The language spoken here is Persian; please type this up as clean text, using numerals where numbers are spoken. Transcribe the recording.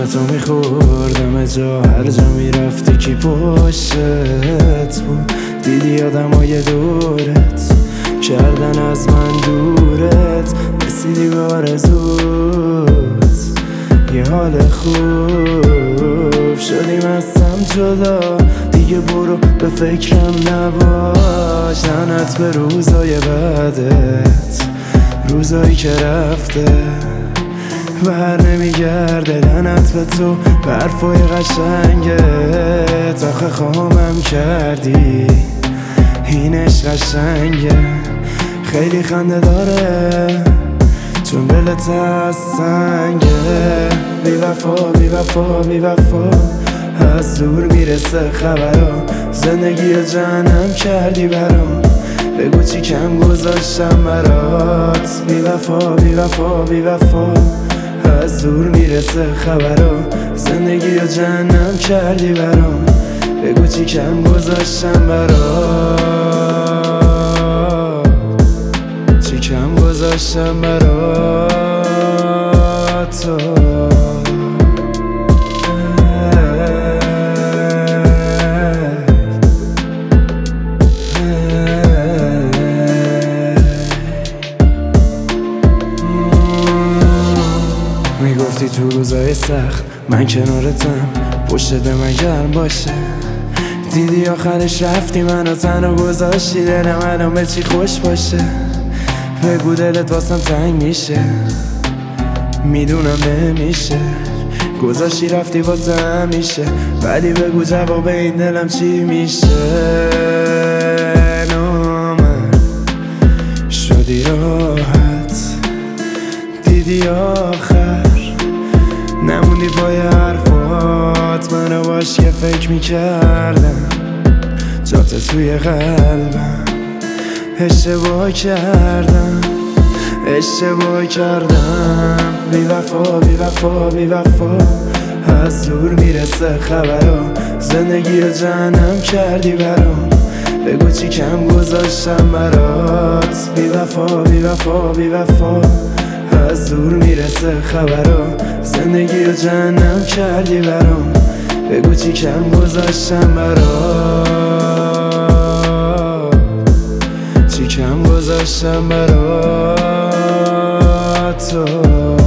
اسمتو میخوردم جا هر جا میرفتی کی پشتت بود. دیدی آدمای دورت کردن از من دورت، رسیدی به آرزوت یه حال خوب شدیم از سمت جدا. دیگه برو به فکرم نباش، لعنت به روزای بعدت، روزایی که رفته بر نمیگرده. لعنت به تو به حرفای قشنگت، آخه خامم کردی اینش قشنگه. خیلی خنده داره چون دلت از سنگه. بی وفا بی وفا بی وفا، از دور میرسه خبرا، زندگی رو جهنم کردی برام. بگو چی کم گذاشتم برات. بی وفا بی وفا بی وفا، از دور میرسه خبرا، زندگی رو جهنم کردی برام. بگو چی کم گذاشتم برات، چی کم گذاشتم برات. میگفتی تو روزای سخت من کنارتم، پشتت به من گرم باشه. دیدی آخرش رفتی منو تنها گذاشتی، دلم الان به چی خوش باشه. بگو دلت واسم تنگ میشه، میدونم نمیشه، گذاشتی رفتی واسه همیشه. ولی بگو جواب این دلم چی میشه. نامرد شدی راحت، دیدی آخر نموندی پای حرفات. منو باش که فکر میکردم جات توی قلبم. اشتباه کردم اشتباه کردم. بی وفا بی وفا بی وفا، از دور میرسه خبرا، زندگی رو جهنم کردی برام. بگو چی کم گذاشتم برات. بی وفا بی وفا بی وفا، از دور میرسه خبرا، زندگی رو جهنم کردی برام. بگو چی کم گذاشتم برات، چی کم گذاشتم برات.